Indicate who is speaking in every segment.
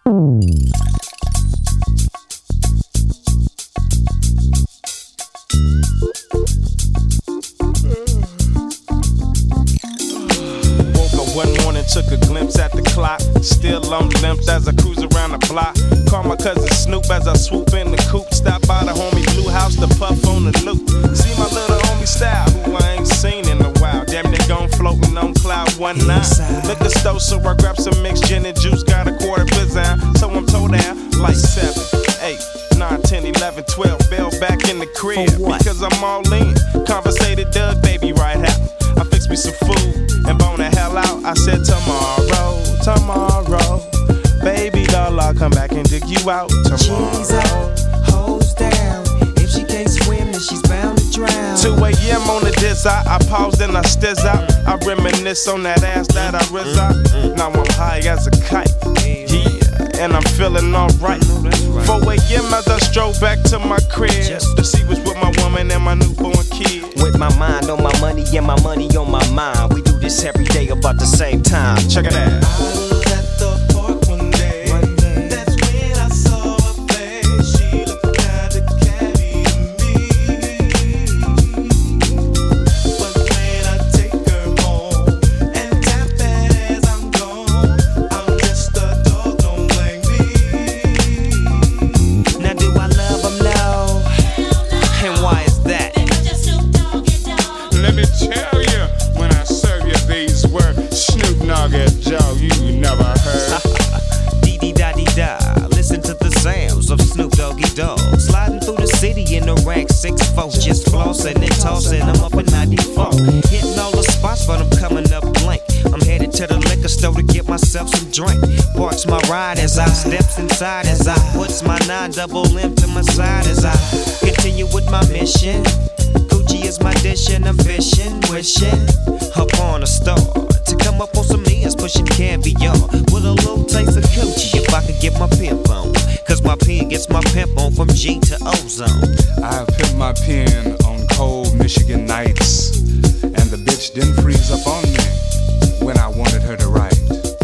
Speaker 1: One morning, took a glimpse at the clock. Still on limps as I cruise around the block. Call my cousin Snoop as I swoop in the coupe. Stop by the homie Blue House to puff on the loop. See my little homie Style, who I ain't seen in a while. Damn, they gone floating on cloud 19. Liquor store, so I grab some mixed gin and juice. Got a quarter pizzazz, so I'm toe down like 7, 8, 9, 10, 11, 12. Bell back in the crib because I'm all in. Conversated Doug, baby, right out. I fixed me some food and bone the hell out. I said tomorrow, baby doll, I'll come back and dig you out tomorrow.
Speaker 2: She's out, hose down. If she can't swim, then she's bound to drown.
Speaker 1: 2 a.m. on the diss, I pause and I stiz out. I reminisce on that ass that I riz out. Now I'm high as a kite, yeah, and I'm feeling alright. 4 a.m. as I stroll back to my crib to see what's with my woman and my newborn kid.
Speaker 3: With my mind on my money and my money on my mind. We do this every day about the same time.
Speaker 1: Check it out.
Speaker 2: I was at the park one day. That's when I saw her face. She looked kinda catty to me. But when I take her home and tap that as I'm gone, I'm just a dog, don't blame me. Now do I love them? No. And why is that?
Speaker 4: Let me tell you, when I serve you these words, Snoop Nugget Joe, you never heard.
Speaker 3: Dee-dee-da-dee-da, listen to the sounds of Snoop Doggy Dogg. Sliding through the city in the rank 6'4", just flossing and tossing them up in 94. Hitting all the spots, but I'm coming up blank. I'm headed to the liquor store to get myself some drink. Parks my ride as I steps inside, as I puts my 9-double-M to my side, as I continue with my mission. Gucci is my dish and ambition, wishing upon a star to come up on some ears, pushing caviar with a little taste of coochie. If I could get my pimp on, cause my pen gets my pimp on from G to Ozone.
Speaker 4: I pimped my pen on cold Michigan nights, and the bitch didn't freeze up on me when I wanted her to write.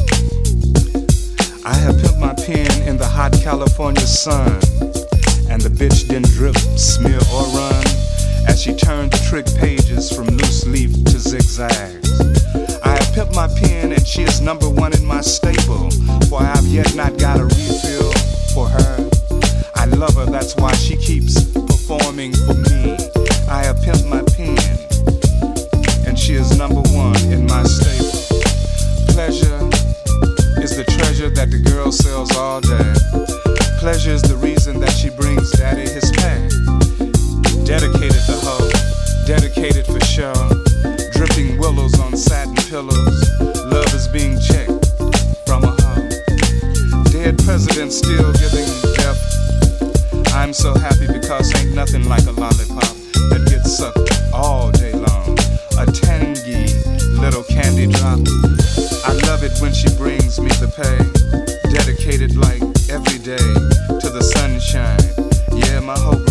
Speaker 4: I have pimped my pen in the hot California sun, and the bitch didn't drip, smear, or run as she turned the trick pages from loose leaf to zigzags. I have pimped my pen and she is number one in my staple, for I have yet not got a refill for her. I love her, that's why she keeps performing for me. I have pimped my pen and she is number one in my stable. Pleasure is the treasure that the girl sells all day. Pleasure is the reason that she brings daddy his pay. Dedicated to hoe, dedicated for show. Dripping willows on satin pillows. Love is being checked from a hoe. Dead president still giving death. I'm so happy because ain't nothing like a lollipop that gets sucked all day long. A tangy little candy drop. I love it when she brings me the pay. Dedicated like every day to the sunshine. Yeah, my hope